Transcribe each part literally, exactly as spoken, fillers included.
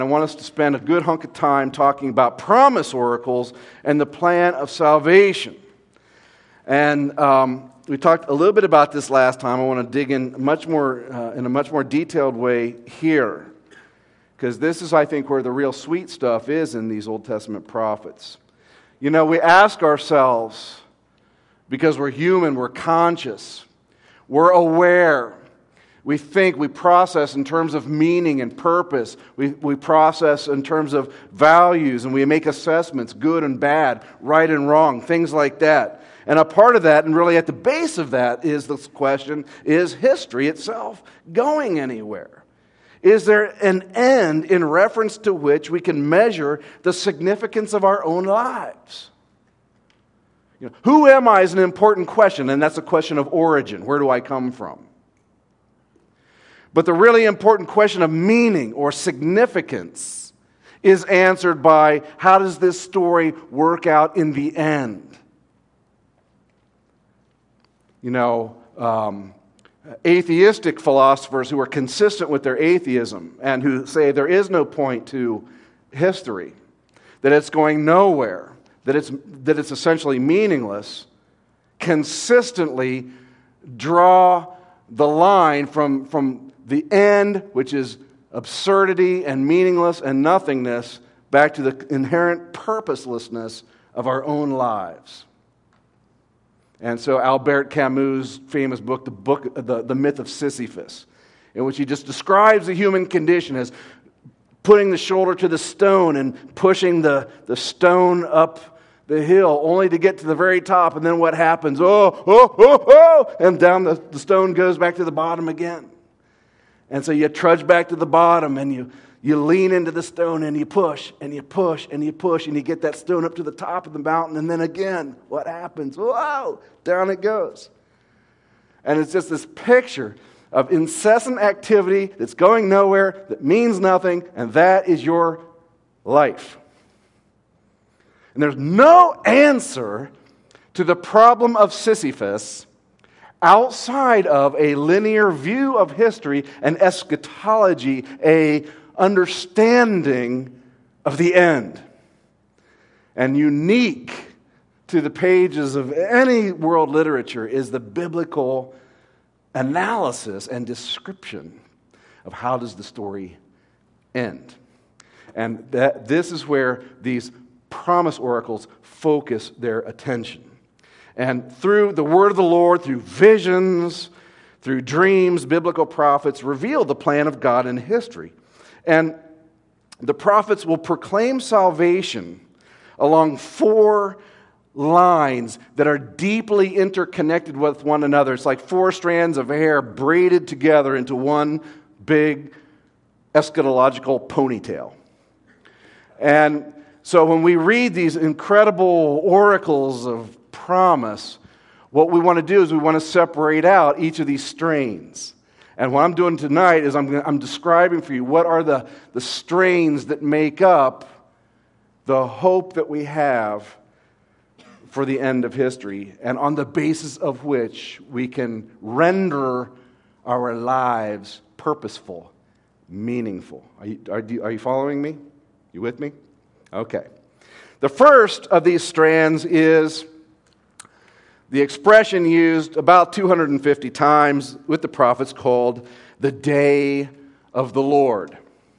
I want us to spend a good hunk of time talking about promise oracles and the plan of salvation. And um, we talked a little bit about this last time. I want to dig in much more uh, in a much more detailed way here, because this is, I think, where the real sweet stuff is in these Old Testament prophets. You know, we ask ourselves, because we're human, we're conscious, we're aware. We think, we process in terms of meaning and purpose. We, we process in terms of values, and we make assessments, good and bad, right and wrong, things like that. And a part of that, and really at the base of that, is this question, is history itself going anywhere? Is there an end in reference to which we can measure the significance of our own lives? You know, who am I is an important question, and that's a question of origin. Where do I come from? But the really important question of meaning or significance is answered by, how does this story work out in the end? You know, um, atheistic philosophers who are consistent with their atheism and who say there is no point to history, that it's going nowhere, that it's, that it's essentially meaningless, consistently draw the line from, from the end, which is absurdity and meaningless and nothingness, back to the inherent purposelessness of our own lives. And so Albert Camus' famous book, the book, the, the Myth of Sisyphus, in which he just describes the human condition as putting the shoulder to the stone and pushing the, the stone up the hill, only to get to the very top, and then what happens? Oh, oh, oh, oh! And down the, the stone goes back to the bottom again. And so you trudge back to the bottom, and you, you lean into the stone, and you push, and you push, and you push, and you get that stone up to the top of the mountain, and then again, what happens? Whoa! Down it goes. And it's just this picture of incessant activity that's going nowhere, that means nothing, and that is your life. And there's no answer to the problem of Sisyphus outside of a linear view of history, an eschatology, a understanding of the end. And unique to the pages of any world literature is the biblical analysis and description of how does the story end. And that this is where these promise oracles focus their attention. And through the word of the Lord, through visions, through dreams, biblical prophets reveal the plan of God in history. And the prophets will proclaim salvation along four lines that are deeply interconnected with one another. It's like four strands of hair braided together into one big eschatological ponytail. And so when we read these incredible oracles of promise, what we want to do is we want to separate out each of these strains. And what I'm doing tonight is I'm, I'm describing for you what are the, the strains that make up the hope that we have for the end of history, and on the basis of which we can render our lives purposeful, meaningful. Are you, are you, are you following me? You with me? Okay. The first of these strands is the expression used about two hundred fifty times with the prophets called the day of the Lord.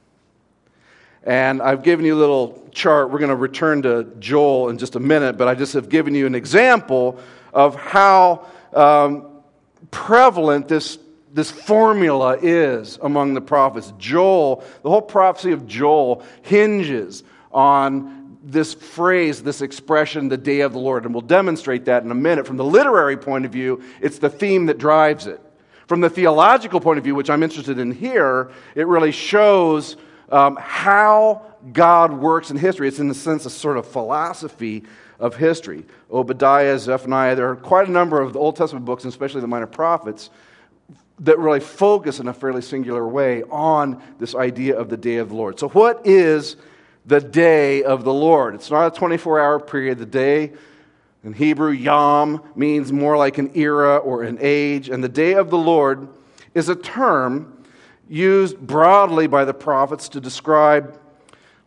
And I've given you a little chart. We're going to return to Joel in just a minute, but I just have given you an example of how um, prevalent this, this formula is among the prophets. Joel, the whole prophecy of Joel hinges on this phrase, this expression, the day of the Lord. And we'll demonstrate that in a minute. From the literary point of view, it's the theme that drives it. From the theological point of view, which I'm interested in here, it really shows um, how God works in history. It's in the sense a sort of philosophy of history. Obadiah, Zephaniah, there are quite a number of the Old Testament books, and especially the minor prophets, that really focus in a fairly singular way on this idea of the day of the Lord. So what is the day of the Lord? It's not a twenty-four hour period. The day in Hebrew, yom, means more like an era or an age. And the day of the Lord is a term used broadly by the prophets to describe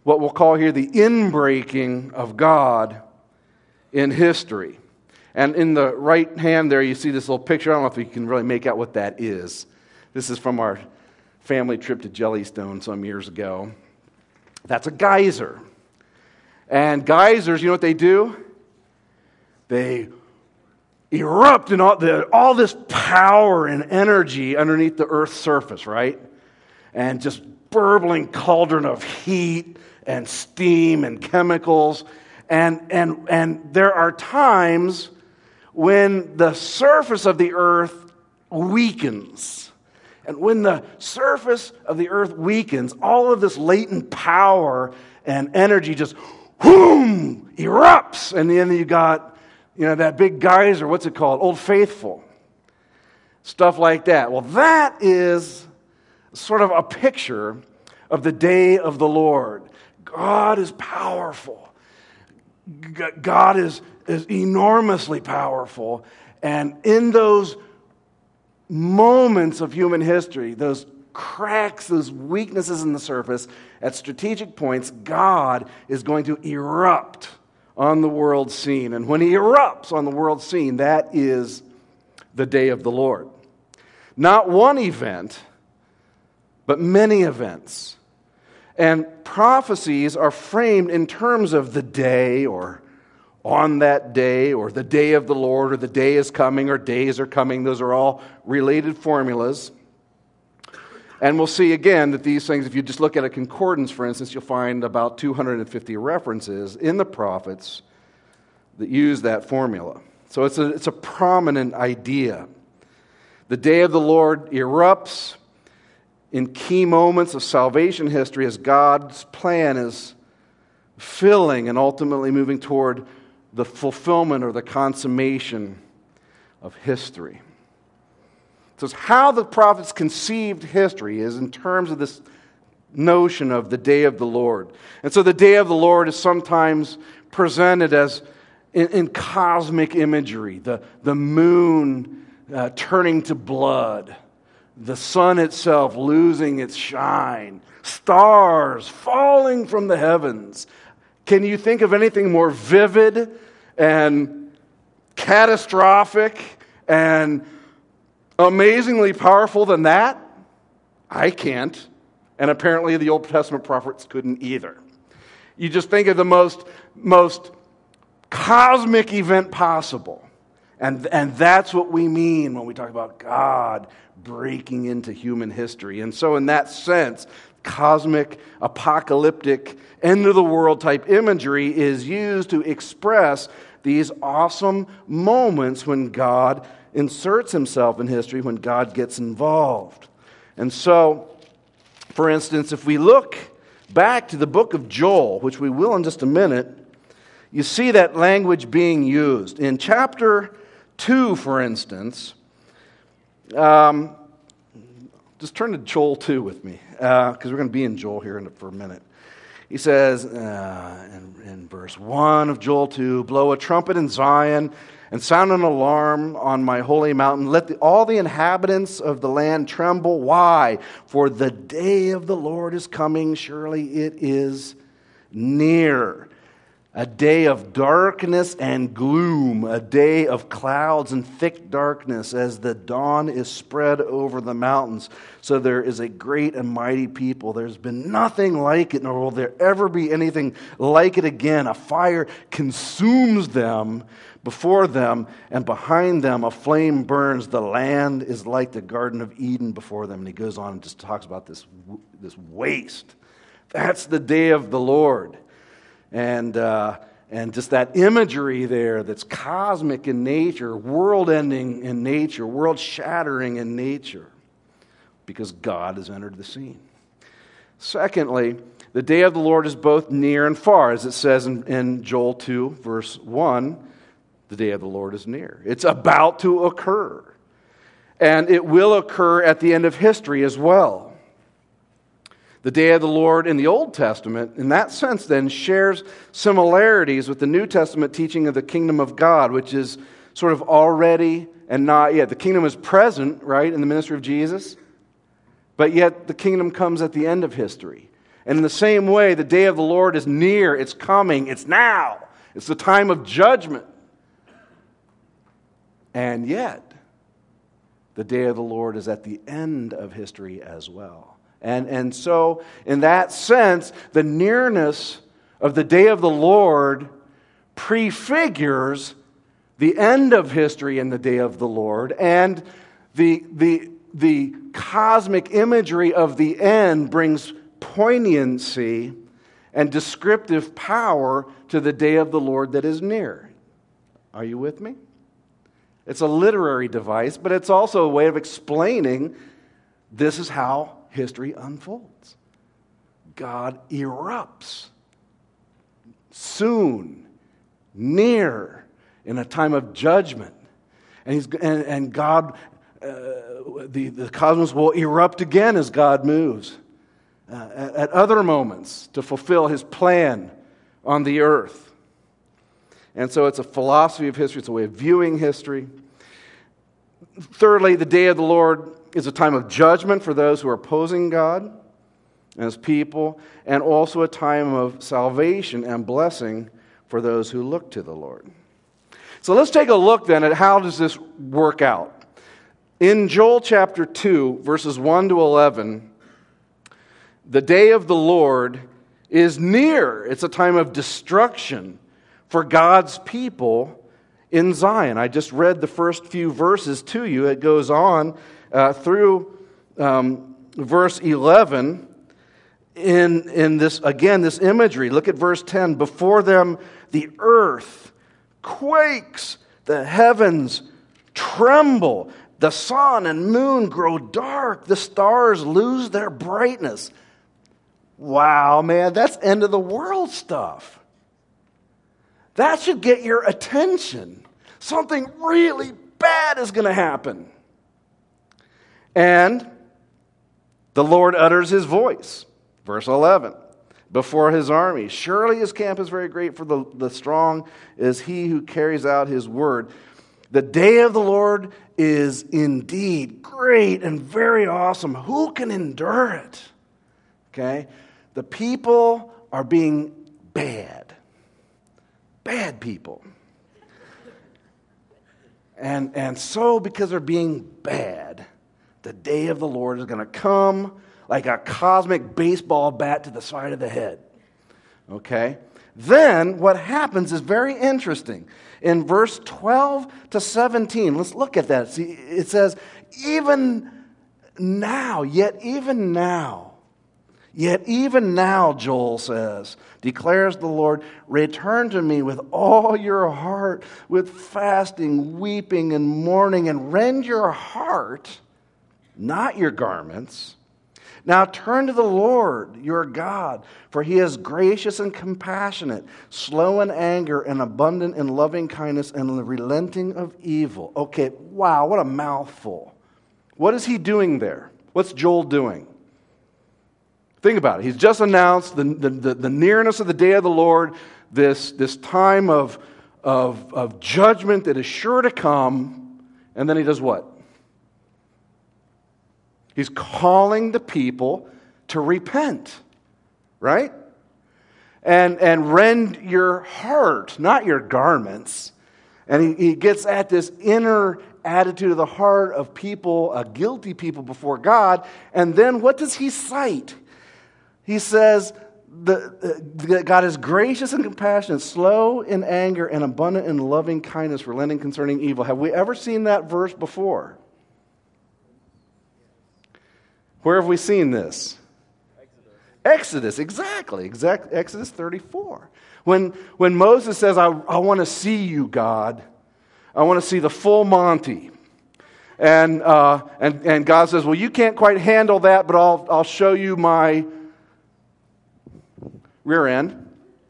what we'll call here the inbreaking of God in history. And in the right hand there, you see this little picture. I don't know if you can really make out what that is. This is from our family trip to Jellystone some years ago. That's a geyser. And geysers, you know what they do? They erupt in all, the, all this power and energy underneath the Earth's surface, right? And just burbling cauldron of heat and steam and chemicals. And, and, and there are times when the surface of the earth weakens. And when the surface of the earth weakens, all of this latent power and energy just whoom, erupts. And then you got, you know, that big geyser, what's it called? Old Faithful. Stuff like that. Well, that is sort of a picture of the day of the Lord. God is powerful. God is, is enormously powerful. And in those moments of human history, those cracks, those weaknesses in the surface, at strategic points, God is going to erupt on the world scene. And when he erupts on the world scene, that is the day of the Lord. Not one event, but many events. And prophecies are framed in terms of the day, or on that day, or the day of the Lord, or the day is coming, or days are coming. Those are all related formulas. And we'll see again that these things, if you just look at a concordance, for instance, you'll find about two hundred fifty references in the prophets that use that formula. So it's a, it's a prominent idea. The day of the Lord erupts in key moments of salvation history as God's plan is filling and ultimately moving toward the fulfillment or the consummation of history. So it's how the prophets conceived history is in terms of this notion of the day of the Lord. And so the day of the Lord is sometimes presented as in, in cosmic imagery, the, the moon uh, turning to blood, the sun itself losing its shine, stars falling from the heavens. Can you think of anything more vivid and catastrophic and amazingly powerful than that? I can't. And apparently the Old Testament prophets couldn't either. You just think of the most, most cosmic event possible. And, and that's what we mean when we talk about God breaking into human history. And so in that sense, cosmic, apocalyptic, end-of-the-world type imagery is used to express these awesome moments when God inserts himself in history, when God gets involved. And so, for instance, if we look back to the book of Joel, which we will in just a minute, you see that language being used. In chapter two, for instance, um, just turn to Joel two with me, because uh, we're going to be in Joel here in, for a minute. He says uh, in, in verse one of Joel two, "Blow a trumpet in Zion and sound an alarm on my holy mountain. Let the, all the inhabitants of the land tremble." Why? "For the day of the Lord is coming. Surely it is near. A day of darkness and gloom, a day of clouds and thick darkness, as the dawn is spread over the mountains. So there is a great and mighty people. There's been nothing like it, nor will there ever be anything like it again. A fire consumes them before them, and behind them a flame burns. The land is like the Garden of Eden before them." And he goes on and just talks about this, this waste. That's the day of the Lord. And uh, and just that imagery there that's cosmic in nature, world-ending in nature, world-shattering in nature, because God has entered the scene. Secondly, the day of the Lord is both near and far. As it says in, in Joel two, verse one, the day of the Lord is near. It's about to occur. And it will occur at the end of history as well. The day of the Lord in the Old Testament, in that sense then, shares similarities with the New Testament teaching of the kingdom of God, which is sort of already and not yet. The kingdom is present, right, in the ministry of Jesus, but yet the kingdom comes at the end of history. And in the same way, the day of the Lord is near, it's coming, it's now. It's the time of judgment. And yet, the day of the Lord is at the end of history as well. And, and so, in that sense, the nearness of the day of the Lord prefigures the end of history in the day of the Lord, and the, the, the cosmic imagery of the end brings poignancy and descriptive power to the day of the Lord that is near. Are you with me? It's a literary device, but it's also a way of explaining this is how history unfolds. God erupts soon, near, in a time of judgment. And he's and, and God, uh, the, the cosmos will erupt again as God moves uh, at, at other moments to fulfill his plan on the earth. And so it's a philosophy of history. It's a way of viewing history. Thirdly, the day of the Lord is a time of judgment for those who are opposing God as people, and also a time of salvation and blessing for those who look to the Lord. So let's take a look then at how does this work out. In Joel chapter two, verses one to eleven, the day of the Lord is near. It's a time of destruction for God's people in Zion. I just read the first few verses to you. It goes on uh, through um, verse eleven in, in this, again, this imagery. Look at verse ten. Before them the earth quakes, the heavens tremble, the sun and moon grow dark, the stars lose their brightness. Wow, man, that's end of the world stuff. That should get your attention. Something really bad is going to happen. And the Lord utters his voice. Verse eleven. Before his army. Surely his camp is very great, for the, the strong is he who carries out his word. The day of the Lord is indeed great and very awesome. Who can endure it? Okay? The people are being bad. Bad people. And, and so, because they're being bad, the day of the Lord is going to come like a cosmic baseball bat to the side of the head. Okay? Then, what happens is very interesting. In verse twelve to seventeen, let's look at that. See, it says, even now, yet even now, yet even now, Joel says, declares the Lord, return to me with all your heart, with fasting, weeping, and mourning, and rend your heart, not your garments. Now turn to the Lord, your God, for he is gracious and compassionate, slow in anger and abundant in loving kindness and relenting of evil. Okay, wow, what a mouthful. What is he doing there? What's Joel doing? Think about it. He's just announced the, the, the, the nearness of the day of the Lord, this, this time of, of, of judgment that is sure to come, and then he does what? He's calling the people to repent, right? And, and rend your heart, not your garments. And he, he gets at this inner attitude of the heart of people, a guilty people before God. And then what does he cite? He says, the, the, God is gracious and compassionate, slow in anger, and abundant in loving kindness, relenting concerning evil. Have we ever seen that verse before? Where have we seen this? Exodus. Exodus, exactly. Exact, Exodus thirty-four. When, when Moses says, I, I want to see you, God. I want to see the full Monty. And, uh, and, and God says, well, you can't quite handle that, but I'll, I'll show you my rear end.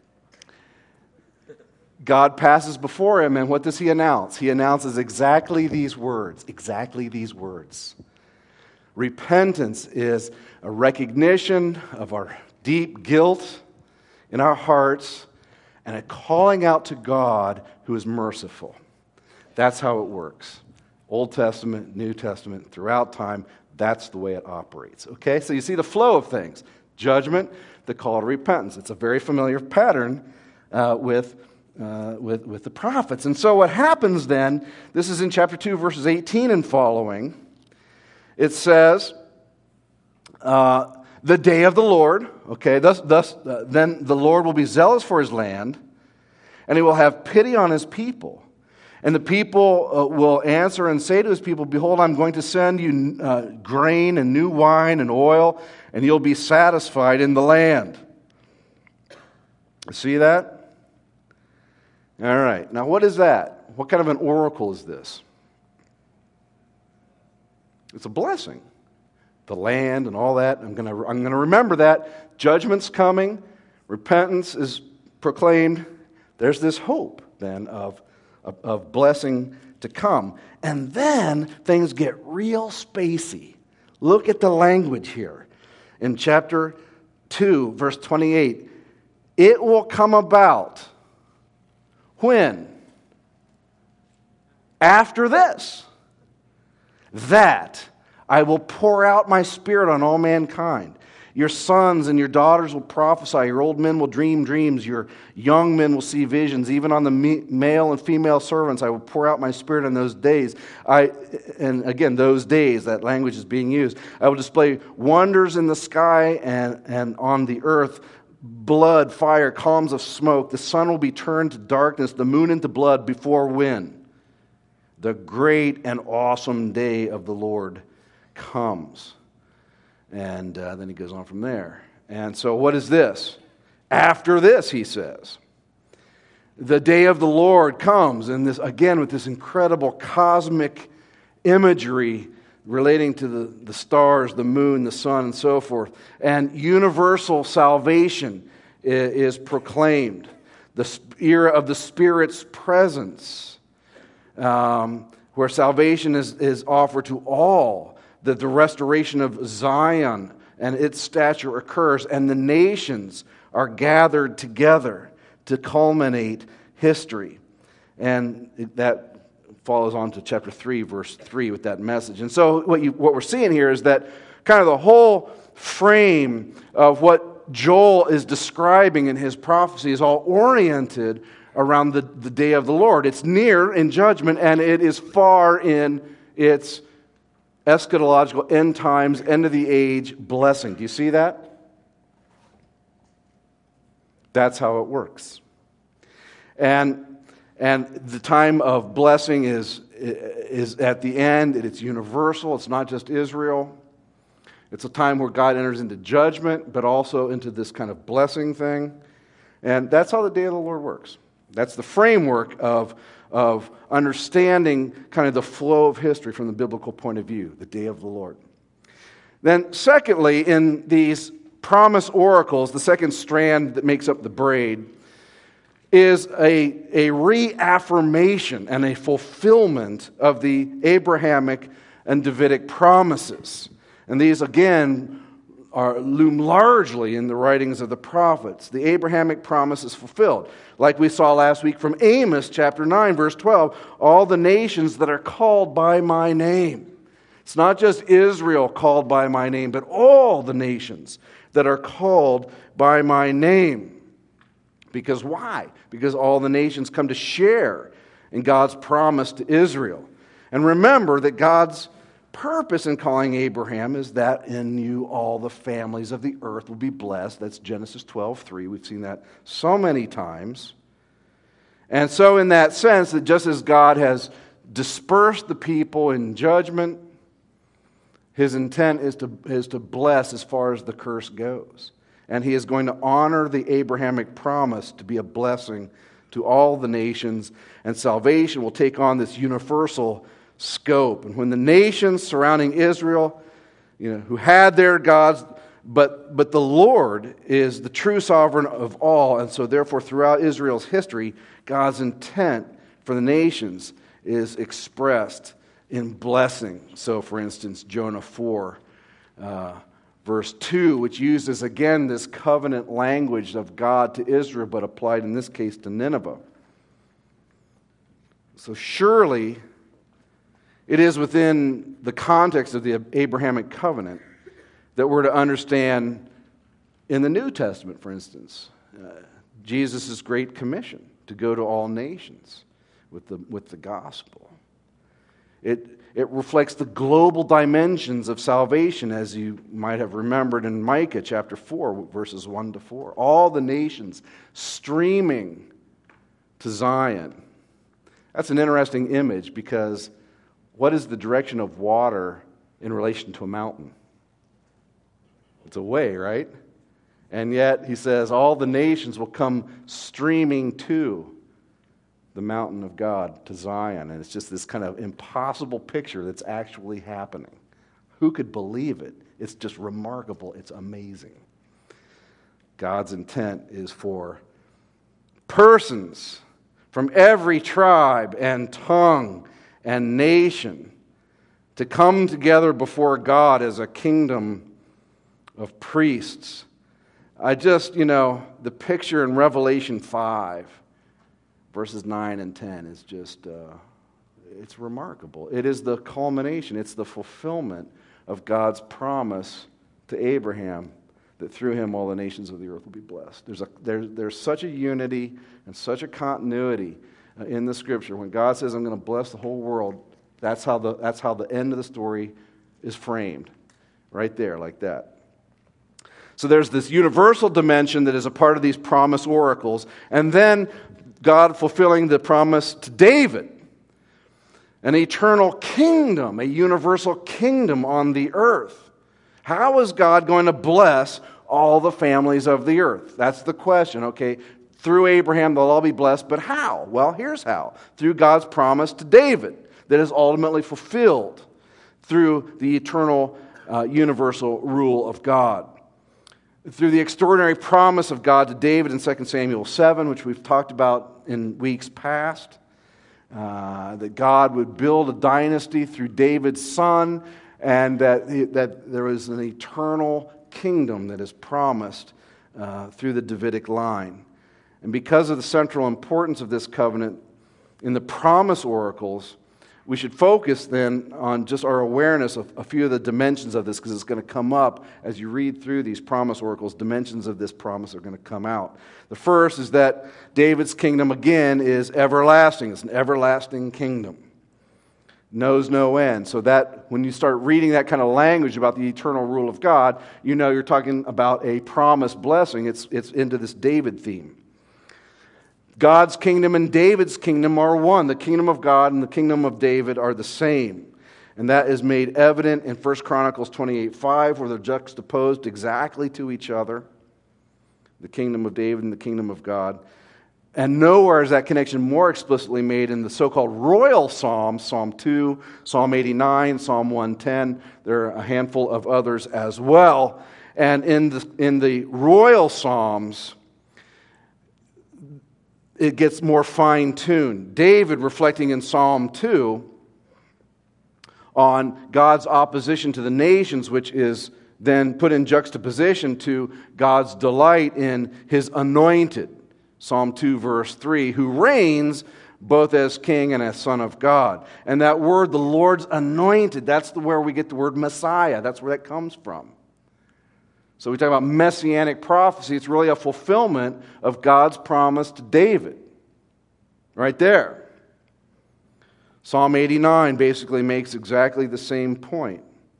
God passes before him, and what does he announce? He announces exactly these words. Exactly these words. Repentance is a recognition of our deep guilt in our hearts and a calling out to God who is merciful. That's how it works. Old Testament, New Testament, throughout time, that's the way it operates. Okay, so you see the flow of things. Judgment, the call to repentance. It's a very familiar pattern uh, with, uh, with, with the prophets. And so what happens then, this is in chapter two, verses eighteen and following. It says, uh, the day of the Lord, okay, thus, thus uh, then the Lord will be zealous for his land, and he will have pity on his people. And the people uh, will answer and say to his people, behold, I'm going to send you uh, grain and new wine and oil, and you'll be satisfied in the land. See that? All right. Now, what is that? What kind of an oracle is this? It's a blessing. The land and all that. I'm going to I'm going to remember that. Judgment's coming. Repentance is proclaimed. There's this hope, then, of Of, of blessing to come. And then things get real spacey. Look at the language here. In chapter two, verse twenty-eight. It will come about. When? After this. That I will pour out my Spirit on all mankind. Your sons and your daughters will prophesy. Your old men will dream dreams. Your young men will see visions. Even on the male and female servants, I will pour out my Spirit in those days. I, and again, those days, that language is being used. I will display wonders in the sky and, and on the earth, blood, fire, columns of smoke. The sun will be turned to darkness, the moon into blood before when? The great and awesome day of the Lord comes. And uh, then he goes on from there. And so what is this? After this, he says, the day of the Lord comes. And this, again, with this incredible cosmic imagery relating to the, the stars, the moon, the sun, and so forth. And universal salvation is, is proclaimed. The era of the Spirit's presence, um, where salvation is, is offered to all. That the restoration of Zion and its stature occurs, and the nations are gathered together to culminate history. And that follows on to chapter three, verse three with that message. And so what, you, what we're seeing here is that kind of the whole frame of what Joel is describing in his prophecy is all oriented around the, the day of the Lord. It's near in judgment, and it is far in its eschatological, end times, end of the age blessing. Do you see that? That's how it works. And, and the time of blessing is, is at the end. It's universal. It's not just Israel. It's a time where God enters into judgment, but also into this kind of blessing thing. And that's how the day of the Lord works. That's the framework of of understanding kind of the flow of history from the biblical point of view, the day of the Lord. Then secondly, in these promise oracles, the second strand that makes up the braid is a, a reaffirmation and a fulfillment of the Abrahamic and Davidic promises. And these, again, are loom largely in the writings of the prophets. The Abrahamic promise is fulfilled. Like we saw last week from Amos chapter nine, verse twelve, all the nations that are called by my name. It's not just Israel called by my name, but all the nations that are called by my name. Because why? Because all the nations come to share in God's promise to Israel. And remember that God's purpose in calling Abraham is that in you all the families of the earth will be blessed. That's Genesis twelve three. We've seen that so many times. And so in that sense, that just as God has dispersed the people in judgment, his intent is to, is to bless as far as the curse goes. And he is going to honor the Abrahamic promise to be a blessing to all the nations, and salvation will take on this universal scope. And when the nations surrounding Israel, you know, who had their gods, but but the Lord is the true sovereign of all, and so therefore throughout Israel's history, God's intent for the nations is expressed in blessing. So, for instance, Jonah four, uh, verse two, which uses again this covenant language of God to Israel, but applied in this case to Nineveh. So surely it is within the context of the Abrahamic covenant that we're to understand In the New Testament, for instance, uh, Jesus' great commission to go to all nations with the, with the gospel. It, it reflects the global dimensions of salvation, as you might have remembered in Micah chapter four, verses one to four. All the nations streaming to Zion. That's an interesting image, because what is the direction of water in relation to a mountain? It's away, right? And yet, he says, all the nations will come streaming to the mountain of God, to Zion. And it's just this kind of impossible picture that's actually happening. Who could believe it? It's just remarkable. It's amazing. God's intent is for persons from every tribe and tongue and nation to come together before God as a kingdom of priests. I just, you know, the picture in Revelation five, verses nine and ten is just, uh, it's remarkable. It is the culmination, it's the fulfillment of God's promise to Abraham that through him all the nations of the earth will be blessed. There's, a, there, there's such a unity and such a continuity uh, in the Scripture. When God says, I'm going to bless the whole world, that's how the, that's how the end of the story is framed. Right there, like that. So there's this universal dimension that is a part of these promise oracles. And then God fulfilling the promise to David. An eternal kingdom, a universal kingdom on the earth. How is God going to bless all the families of the earth? That's the question, okay? Through Abraham, they'll all be blessed, but how? Well, here's how. Through God's promise to David that is ultimately fulfilled through the eternal uh, universal rule of God. Through the extraordinary promise of God to David in Second Samuel seven, which we've talked about in weeks past, uh, that God would build a dynasty through David's son, and that, he, that there is an eternal kingdom that is promised uh, through the Davidic line. And because of the central importance of this covenant in the promise oracles, we should focus then on just our awareness of a few of the dimensions of this, because it's going to come up as you read through these promise oracles. Dimensions of this promise are going to come out. The first is that David's kingdom, again, is everlasting. It's an everlasting kingdom. Knows no end. So that when you start reading that kind of language about the eternal rule of God, you know you're talking about a promised blessing. It's, it's into this David theme. God's kingdom and David's kingdom are one. The kingdom of God and the kingdom of David are the same. And that is made evident in First Chronicles twenty-eight five, where they're juxtaposed exactly to each other. The kingdom of David and the kingdom of God. And nowhere is that connection more explicitly made in the so-called royal psalms, Psalm two, Psalm eighty-nine, Psalm one ten. There are a handful of others as well. And in the, in the royal psalms, it gets more fine-tuned. David, reflecting in Psalm two on God's opposition to the nations, which is then put in juxtaposition to God's delight in His anointed, Psalm two, verse three, who reigns both as king and as son of God. And that word, the Lord's anointed, that's the where we get the word Messiah. That's where that comes from. So we talk about messianic prophecy. It's really a fulfillment of God's promise to David. Right there. Psalm eighty-nine basically makes exactly the same point.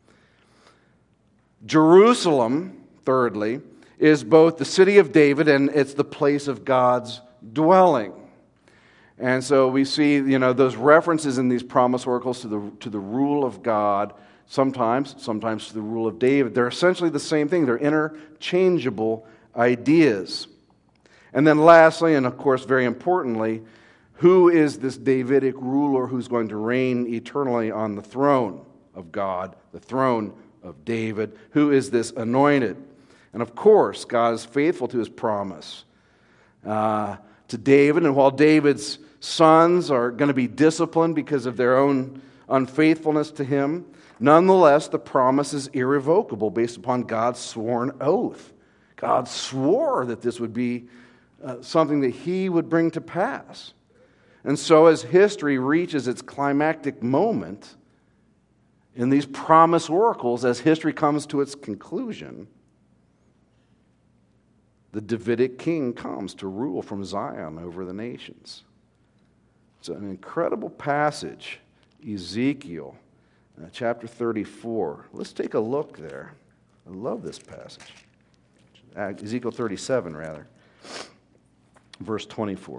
Jerusalem, thirdly, is both the city of David and it's the place of God's dwelling. And so we see, you know, those references in these promise oracles to the to the rule of God. Sometimes, sometimes to the rule of David. They're essentially the same thing. They're interchangeable ideas. And then lastly, and of course very importantly, who is this Davidic ruler who's going to reign eternally on the throne of God, the throne of David? Who is this anointed? And of course, God is faithful to His promise uh, to David. And while David's sons are going to be disciplined because of their own unfaithfulness to Him, nonetheless, the promise is irrevocable based upon God's sworn oath. God swore that this would be uh, something that He would bring to pass. And so as history reaches its climactic moment in these promise oracles, as history comes to its conclusion, the Davidic king comes to rule from Zion over the nations. It's an incredible passage, Ezekiel uh, chapter thirty-four. Let's take a look there. I love this passage. Uh, Ezekiel thirty-seven, rather, verse twenty-four.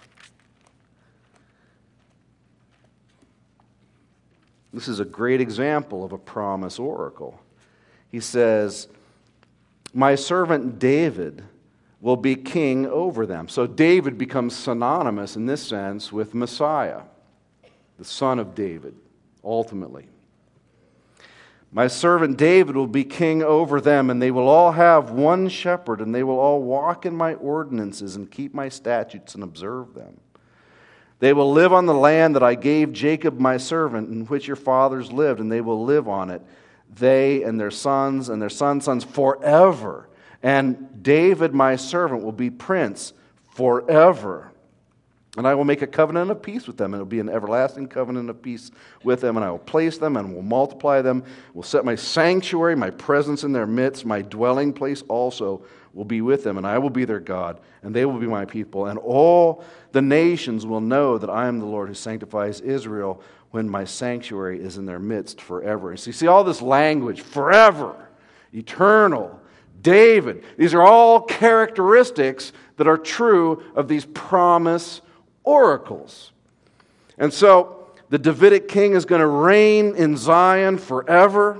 This is a great example of a promise oracle. He says, "My servant David will be king over them." So David becomes synonymous in this sense with Messiah, the son of David, ultimately. "My servant David will be king over them, and they will all have one shepherd, and they will all walk in my ordinances and keep my statutes and observe them. They will live on the land that I gave Jacob my servant, in which your fathers lived, and they will live on it, they and their sons and their sons' sons forever. And David my servant will be prince forever. And I will make a covenant of peace with them, and it will be an everlasting covenant of peace with them, and I will place them and will multiply them, will set my sanctuary, my presence in their midst, my dwelling place also will be with them, and I will be their God, and they will be my people. And all the nations will know that I am the Lord who sanctifies Israel when my sanctuary is in their midst forever." And so you see all this language, forever, eternal, David. These are all characteristics that are true of these promise oracles. And so the Davidic king is going to reign in Zion forever.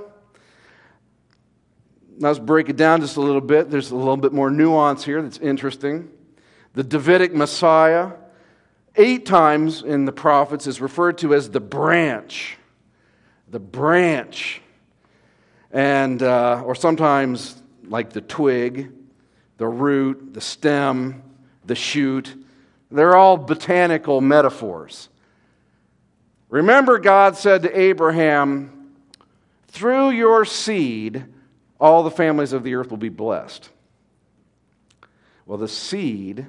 Let's break it down just a little bit. There's a little bit more nuance here that's interesting. The Davidic Messiah, eight times in the prophets, is referred to as the branch. The branch. And, uh, or sometimes like the twig, the root, the stem, the shoot. They're all botanical metaphors. Remember, God said to Abraham, "Through your seed, all the families of the earth will be blessed." Well, the seed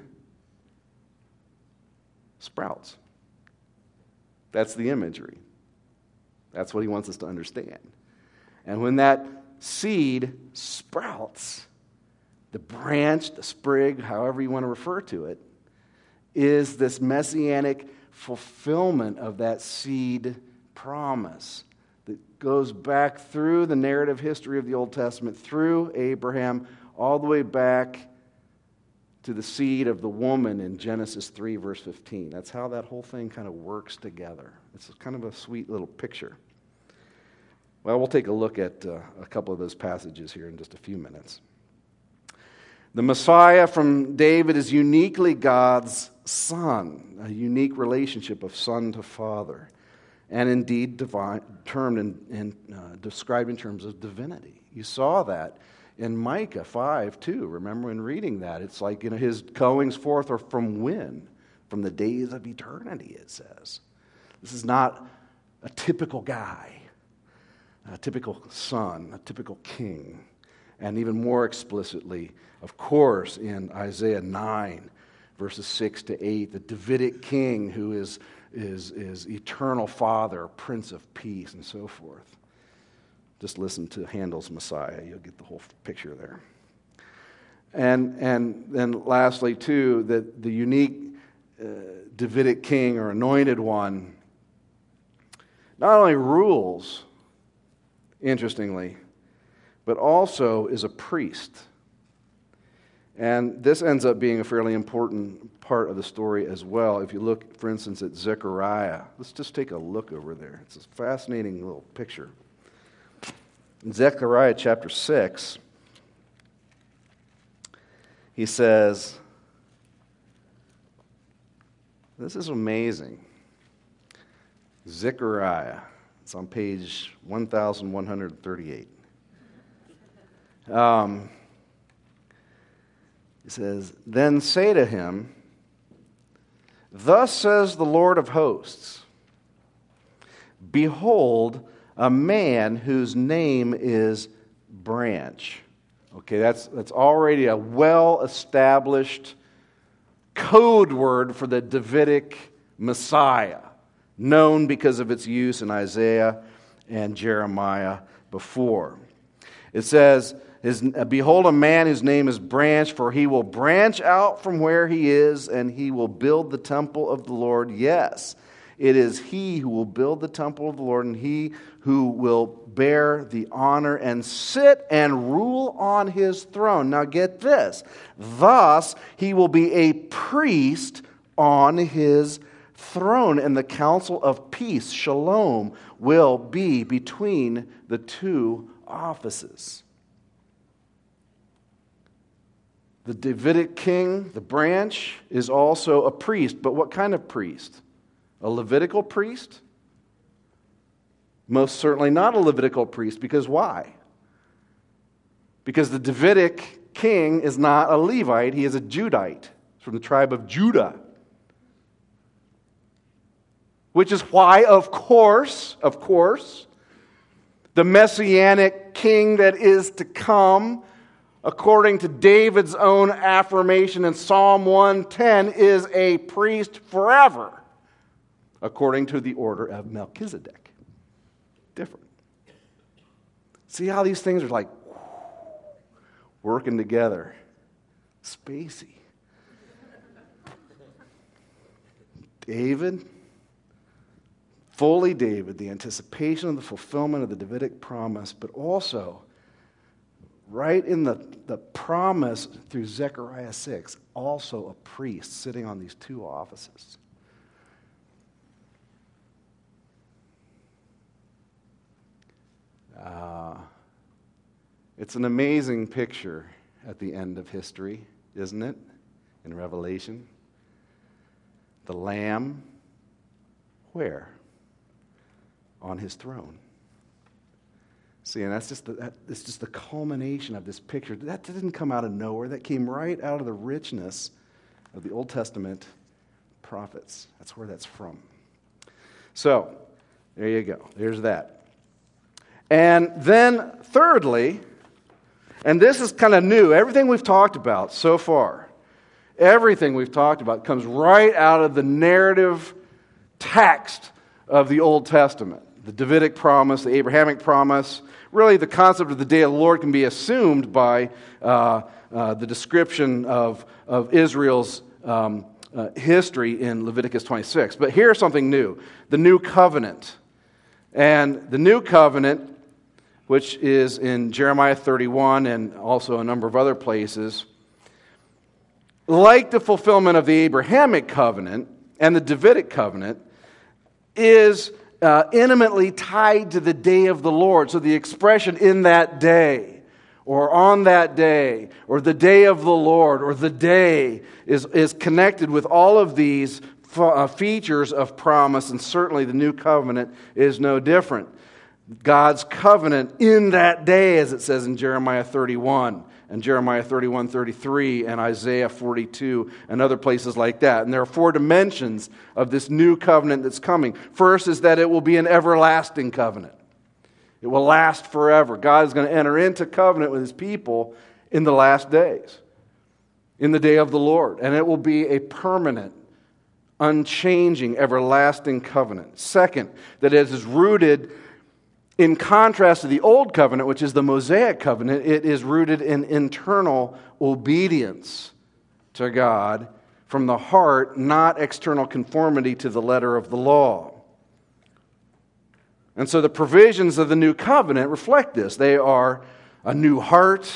sprouts. That's the imagery. That's what he wants us to understand. And when that seed sprouts, the branch, the sprig, however you want to refer to it, is this messianic fulfillment of that seed promise that goes back through the narrative history of the Old Testament, through Abraham, all the way back to the seed of the woman in Genesis three, verse fifteen. That's how that whole thing kind of works together. It's kind of a sweet little picture. Well, we'll take a look at uh, a couple of those passages here in just a few minutes. The Messiah from David is uniquely God's son, a unique relationship of son to father, and indeed divine, termed and in, in, uh, described in terms of divinity. You saw that in Micah five too. Remember when reading that? It's like, you know, his goings forth are from when? From the days of eternity, it says. This is not a typical guy, a typical son, a typical king. And even more explicitly, of course, in Isaiah nine, verses six to eight, the Davidic king who is, is, is eternal father, prince of peace, and so forth. Just listen to Handel's Messiah. You'll get the whole picture there. And, and then lastly, too, that the unique uh, Davidic king or anointed one not only rules, interestingly, but also is a priest. And this ends up being a fairly important part of the story as well. If you look, for instance, at Zechariah, let's just take a look over there. It's a fascinating little picture. In Zechariah chapter six, he says, this is amazing. Zechariah, it's on page one thousand one hundred thirty-eight. Um, it says, "Then say to him, thus says the Lord of hosts, behold, a man whose name is Branch." Okay, that's, that's already a well-established code word for the Davidic Messiah, known because of its use in Isaiah and Jeremiah before. It says, His, behold, a man whose name is Branch, for he will branch out from where he is, and he will build the temple of the Lord. Yes, it is he who will build the temple of the Lord, and he who will bear the honor and sit and rule on his throne. Now get this. Thus, he will be a priest on his throne, and the council of peace, shalom, will be between the two offices. The Davidic king, the branch, is also a priest. But what kind of priest? A Levitical priest? Most certainly not a Levitical priest. Because why? Because the Davidic king is not a Levite. He is a Judite from the tribe of Judah. Which is why, of course, of course, the Messianic king that is to come, according to David's own affirmation in Psalm one ten, is a priest forever, according to the order of Melchizedek. Different. See how these things are like working together? Spacey. David, fully David, the anticipation of the fulfillment of the Davidic promise, but also right in the, the promise through Zechariah six, also a priest sitting on these two offices. Uh, it's an amazing picture at the end of history, isn't it? In Revelation. The Lamb, where? On his throne. See, and that's just the, that, it's just the culmination of this picture. That didn't come out of nowhere. That came right out of the richness of the Old Testament prophets. That's where that's from. So, there you go. There's that. And then, thirdly, and this is kind of new, everything we've talked about so far, everything we've talked about comes right out of the narrative text of the Old Testament. The Davidic promise, the Abrahamic promise. Really, the concept of the day of the Lord can be assumed by uh, uh, the description of, of Israel's um, uh, history in Leviticus twenty-six. But here's something new. The New Covenant. And the New Covenant, which is in Jeremiah thirty-one and also a number of other places, like the fulfillment of the Abrahamic covenant and the Davidic covenant, is uh, intimately tied to the day of the Lord. So the expression "in that day," or "on that day," or "the day of the Lord," or "the day" is, is connected with all of these f- uh, features of promise, and certainly the New Covenant is no different. God's covenant in that day, as it says in Jeremiah thirty-one, and Jeremiah thirty-one, thirty-three, and Isaiah forty-two, and other places like that. And there are four dimensions of this new covenant that's coming. First is that it will be an everlasting covenant. It will last forever. God is going to enter into covenant with His people in the last days, in the day of the Lord. And it will be a permanent, unchanging, everlasting covenant. Second, that it is rooted, in contrast to the Old Covenant, which is the Mosaic Covenant, it is rooted in internal obedience to God from the heart, not external conformity to the letter of the law. And so the provisions of the New Covenant reflect this. They are a new heart,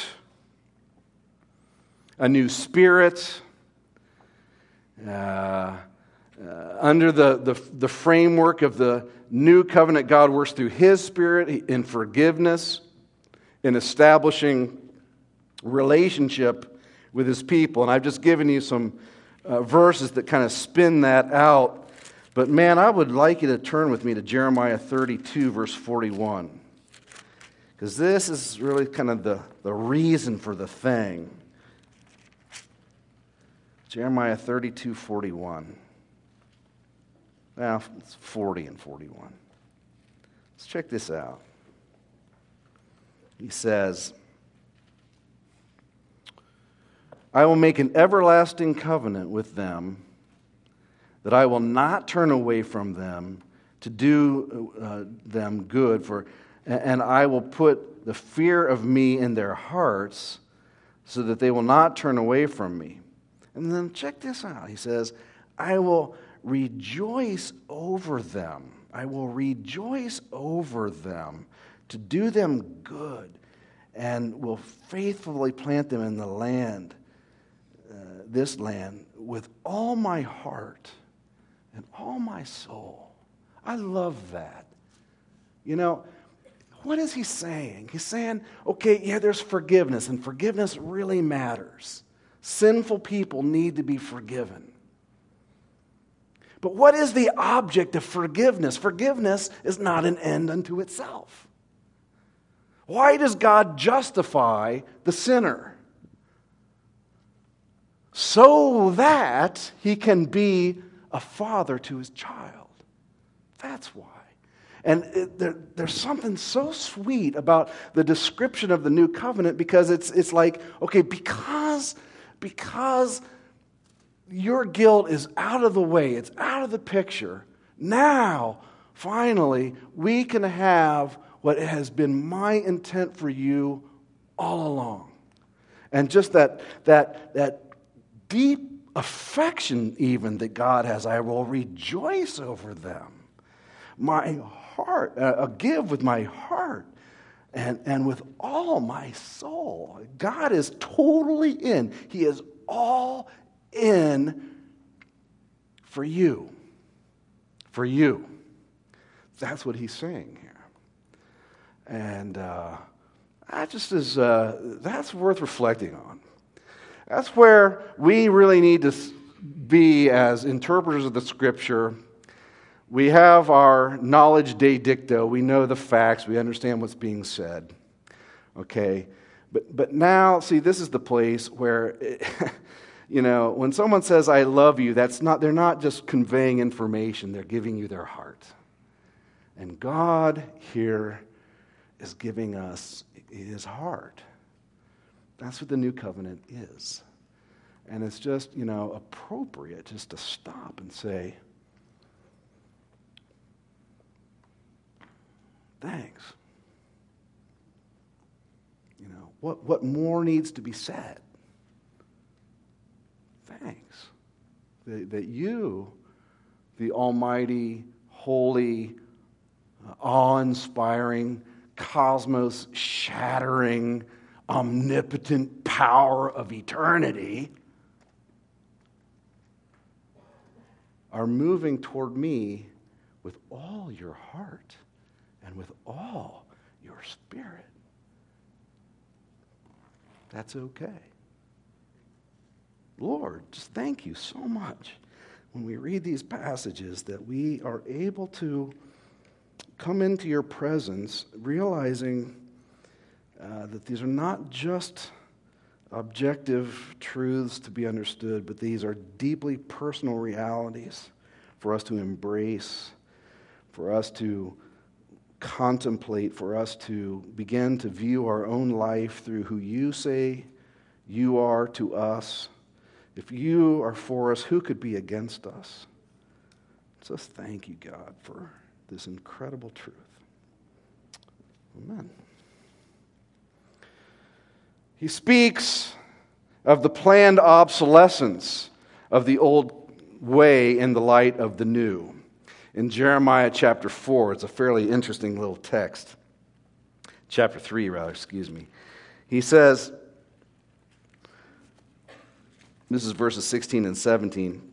a new spirit, uh, Uh, under the, the, the framework of the new covenant, God works through His Spirit in forgiveness, in establishing relationship with His people. And I've just given you some uh, verses that kind of spin that out. But man, I would like you to turn with me to Jeremiah thirty-two, verse forty-one. Because this is really kind of the, the reason for the thing. Jeremiah thirty-two, forty-one. Well, it's forty and forty-one. Let's check this out. He says, I will make an everlasting covenant with them, that I will not turn away from them to do uh, them good, for, and I will put the fear of me in their hearts so that they will not turn away from me. And then check this out. He says, I will rejoice over them. I will rejoice over them to do them good, and will faithfully plant them in the land, uh, this land, with all my heart and all my soul. I love that. You know, what is he saying? He's saying, okay, yeah, there's forgiveness, and forgiveness really matters. Sinful people need to be forgiven. But what is the object of forgiveness? Forgiveness is not an end unto itself. Why does God justify the sinner? So that he can be a father to his child. That's why. And it, there, there's something so sweet about the description of the new covenant, because it's it's like, okay, because, because your guilt is out of the way, it's out of the picture, now, finally, we can have what has been my intent for you all along. And just that that that deep affection even that God has, I will rejoice over them. My heart, uh, give with my heart and, and with all my soul. God is totally in. He is all in for you. For you. That's what he's saying here. And uh, that just is, uh, that's worth reflecting on. That's where we really need to be as interpreters of the Scripture. We have our knowledge de dicto. We know the facts. We understand what's being said. Okay? But but now, see, this is the place where, it, you know, when someone says, I love you, that's not, they're not just conveying information. They're giving you their heart. And God here is giving us his heart. That's what the new covenant is. And it's just, you know, appropriate just to stop and say, thanks. You know, what, what more needs to be said? Thanks. That, that you, the almighty, holy, uh, awe-inspiring, cosmos-shattering, omnipotent power of eternity are moving toward me with all your heart and with all your spirit. That's okay. Lord, just thank you so much when we read these passages that we are able to come into your presence realizing Uh, that these are not just objective truths to be understood, but these are deeply personal realities for us to embrace, for us to contemplate, for us to begin to view our own life through who you say you are to us. If you are for us, who could be against us? Just thank you, God, for this incredible truth. Amen. He speaks of the planned obsolescence of the old way in the light of the new. In Jeremiah chapter four, it's a fairly interesting little text. Chapter three, rather, excuse me. He says, this is verses sixteen and seventeen.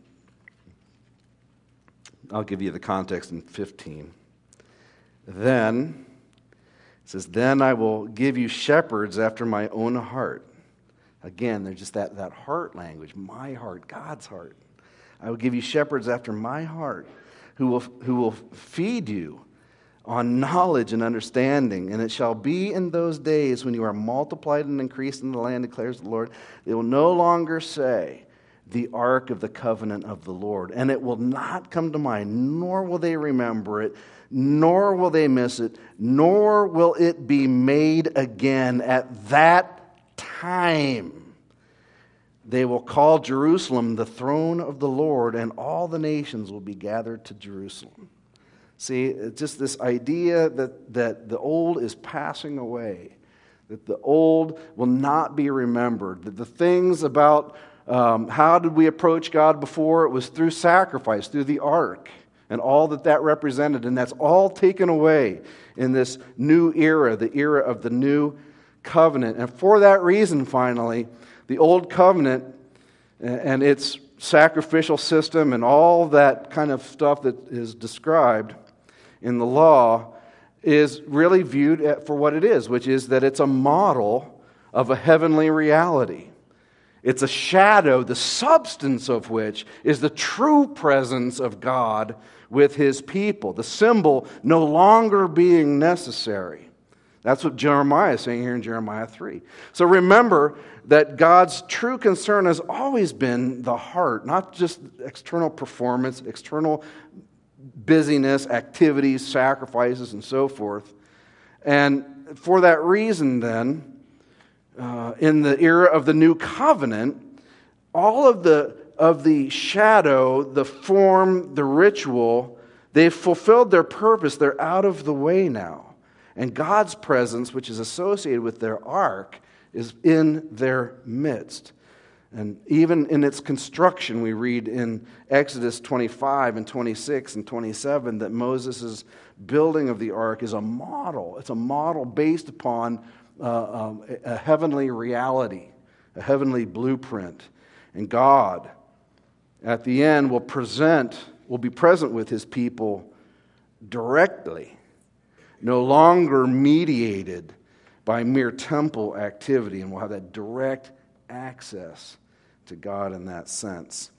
I'll give you the context in fifteen. Then... It says, then I will give you shepherds after my own heart. Again, there's just that, that heart language, my heart, God's heart. I will give you shepherds after my heart who will, who will feed you on knowledge and understanding. And it shall be in those days when you are multiplied and increased in the land, declares the Lord, they will no longer say, the ark of the covenant of the Lord. And it will not come to mind, nor will they remember it, nor will they miss it, nor will it be made again at that time. They will call Jerusalem the throne of the Lord, and all the nations will be gathered to Jerusalem. See, it's just this idea that, that the old is passing away, that the old will not be remembered, that the things about um, how did we approach God before, it was through sacrifice, through the ark, and all that that represented, and that's all taken away in this new era, the era of the new covenant. And for that reason, finally, the old covenant and its sacrificial system and all that kind of stuff that is described in the law is really viewed for what it is, which is that it's a model of a heavenly reality. It's a shadow, the substance of which is the true presence of God with His people, the symbol no longer being necessary. That's what Jeremiah is saying here in Jeremiah three. So remember that God's true concern has always been the heart, not just external performance, external busyness, activities, sacrifices, and so forth. And for that reason, then, uh, in the era of the new covenant, all of the of the shadow, the form, the ritual, they've fulfilled their purpose. They're out of the way now. And God's presence, which is associated with their ark, is in their midst. And even in its construction, we read in Exodus twenty-five and twenty-six and twenty-seven that Moses' building of the ark is a model. It's a model based upon uh, um, a heavenly reality, a heavenly blueprint. And God, at the end, will present, will be present with His people directly, no longer mediated by mere temple activity, and we'll have that direct access to God in that sense.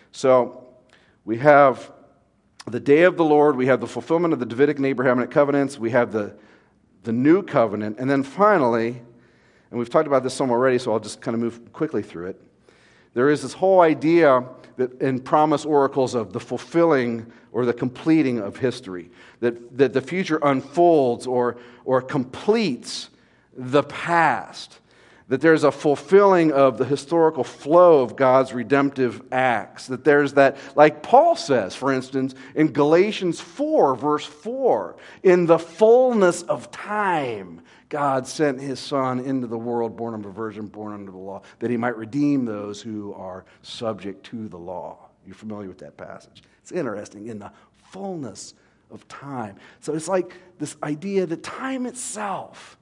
So we have the day of the Lord, we have the fulfillment of the Davidic and Abrahamic covenants, we have the, the new covenant, and then finally, and we've talked about this some already, so I'll just kind of move quickly through it. There is this whole idea that in promise oracles of the fulfilling or the completing of history, that, that the future unfolds or, or completes the past, that there's a fulfilling of the historical flow of God's redemptive acts, that there's that, like Paul says, for instance, in Galatians four, verse four, in the fullness of time, God sent His Son into the world, born of a virgin, born under the law, that He might redeem those who are subject to the law. You're familiar with that passage. It's interesting, in the fullness of time. So it's like this idea that time itself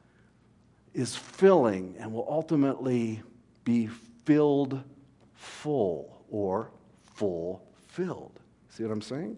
is filling and will ultimately be filled full or fulfilled. See what I'm saying?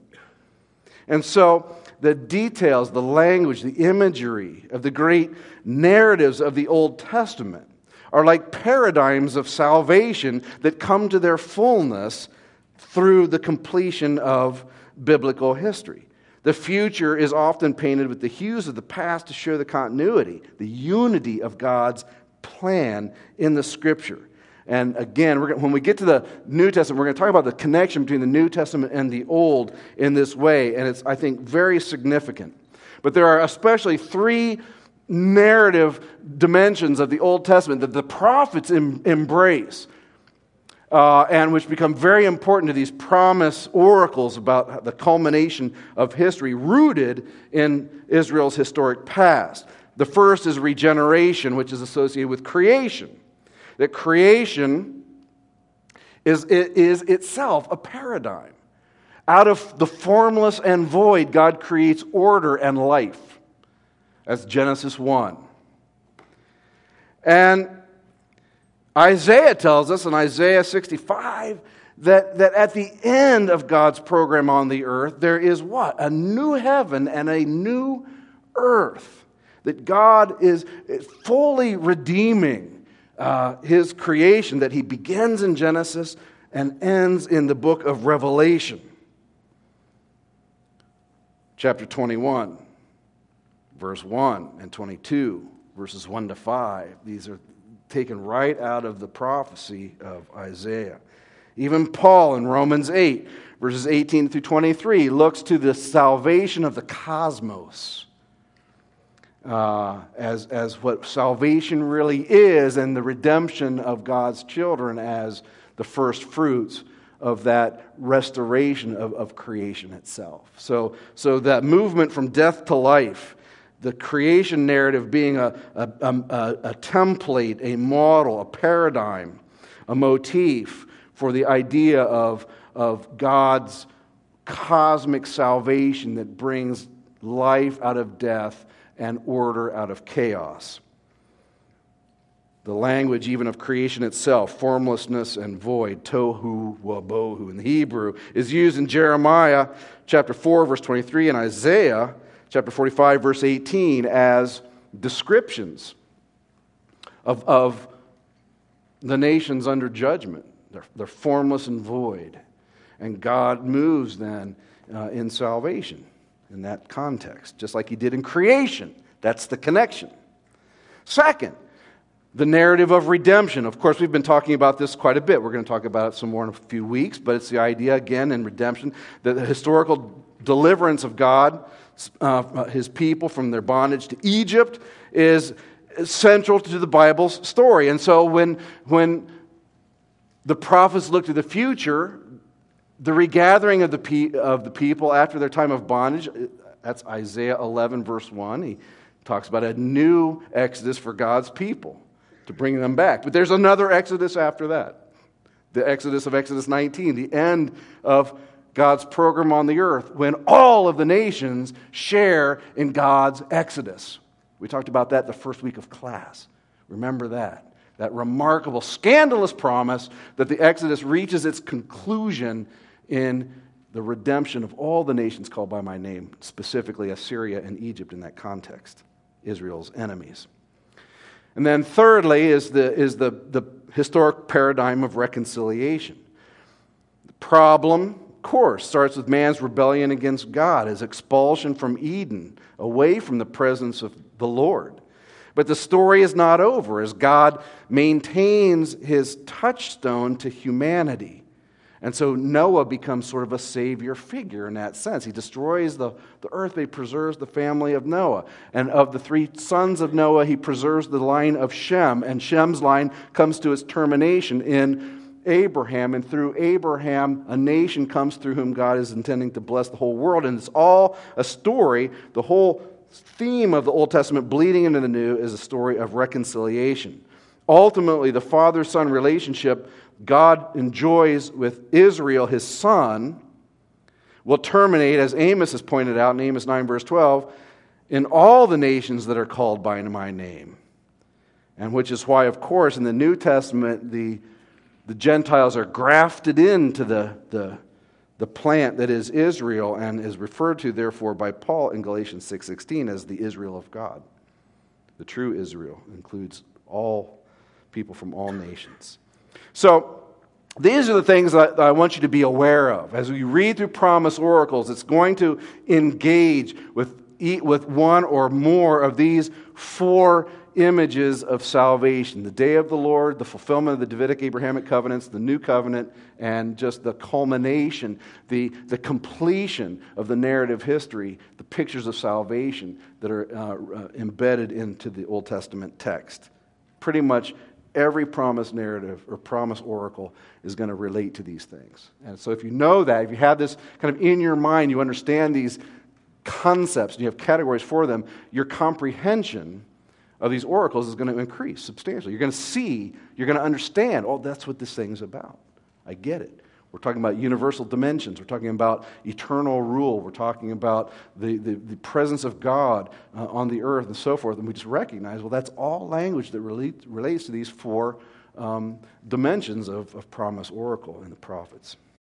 And so the details, the language, the imagery of the great narratives of the Old Testament are like paradigms of salvation that come to their fullness through the completion of biblical history. The future is often painted with the hues of the past to show the continuity, the unity of God's plan in the Scripture. And again, we're, when we get to the New Testament, we're going to talk about the connection between the New Testament and the Old in this way, and it's, I think, very significant. But there are especially three narrative dimensions of the Old Testament that the prophets em- embrace, uh, and which become very important to these promise oracles about the culmination of history rooted in Israel's historic past. The first is regeneration, which is associated with creation. That creation is, is itself a paradigm. Out of the formless and void, God creates order and life. That's Genesis one. And Isaiah tells us in Isaiah sixty-five that, that at the end of God's program on the earth, there is what? A new heaven and a new earth. That God is fully redeeming Uh, his creation that He begins in Genesis and ends in the book of Revelation. Chapter twenty-one, verse one, and twenty-two, verses one to five. These are taken right out of the prophecy of Isaiah. Even Paul in Romans eight, verses eighteen through twenty-three, looks to the salvation of the cosmos. Uh, as, as what salvation really is, and the redemption of God's children as the first fruits of that restoration of, of creation itself. So, so that movement from death to life, the creation narrative being a, a, a, a template, a model, a paradigm, a motif for the idea of, of God's cosmic salvation that brings life out of death and order out of chaos. The language even of creation itself, formlessness and void, tohu wabohu in the Hebrew, is used in Jeremiah chapter four, verse twenty-three, and Isaiah chapter forty-five, verse eighteen, as descriptions of, of the nations under judgment. They're, they're formless and void. And God moves then uh, in salvation in that context, just like He did in creation. That's the connection. Second, the narrative of redemption. Of course, we've been talking about this quite a bit. We're going to talk about it some more in a few weeks, but it's the idea, again, in redemption, that the historical deliverance of God, uh, His people from their bondage to Egypt, is central to the Bible's story. And so when, when the prophets look to the future, the regathering of the, pe- of the people after their time of bondage, that's Isaiah eleven, verse one. He talks about a new exodus for God's people, to bring them back. But there's another exodus after that. The exodus of Exodus nineteen, the end of God's program on the earth, when all of the nations share in God's exodus. We talked about that the first week of class. Remember that. That remarkable, scandalous promise that the exodus reaches its conclusion in the redemption of all the nations called by my name, specifically Assyria and Egypt in that context, Israel's enemies. And then thirdly is the, is the, the historic paradigm of reconciliation. The problem, of course, starts with man's rebellion against God, his expulsion from Eden, away from the presence of the Lord. But the story is not over as God maintains His touchstone to humanity. And so Noah becomes sort of a savior figure in that sense. He destroys the, the earth, but He preserves the family of Noah. And of the three sons of Noah, He preserves the line of Shem. And Shem's line comes to its termination in Abraham. And through Abraham, a nation comes through whom God is intending to bless the whole world. And it's all a story. The whole theme of the Old Testament bleeding into the New is a story of reconciliation. Ultimately, the father-son relationship God enjoys with Israel, His son, will terminate, as Amos has pointed out in Amos nine, verse twelve, in all the nations that are called by my name. And which is why, of course, in the New Testament, the, the Gentiles are grafted into the, the, the plant that is Israel and is referred to, therefore, by Paul in Galatians six sixteen as the Israel of God. The true Israel includes all people from all nations. So, these are the things that I want you to be aware of. As we read through Promise Oracles, it's going to engage with, with one or more of these four images of salvation. The day of the Lord, the fulfillment of the Davidic Abrahamic covenants, the new covenant, and just the culmination, the, the completion of the narrative history, the pictures of salvation that are uh, uh, embedded into the Old Testament text. Pretty much every promise narrative or promise oracle is going to relate to these things. And so if you know that, if you have this kind of in your mind, you understand these concepts, and you have categories for them, your comprehension of these oracles is going to increase substantially. You're going to see, you're going to understand, oh, that's what this thing's about. I get it. We're talking about universal dimensions. We're talking about eternal rule. We're talking about the, the, the presence of God uh, on the earth and so forth. And we just recognize, well, that's all language that relate, relates to these four um, dimensions of, of promise, oracle, and the prophets.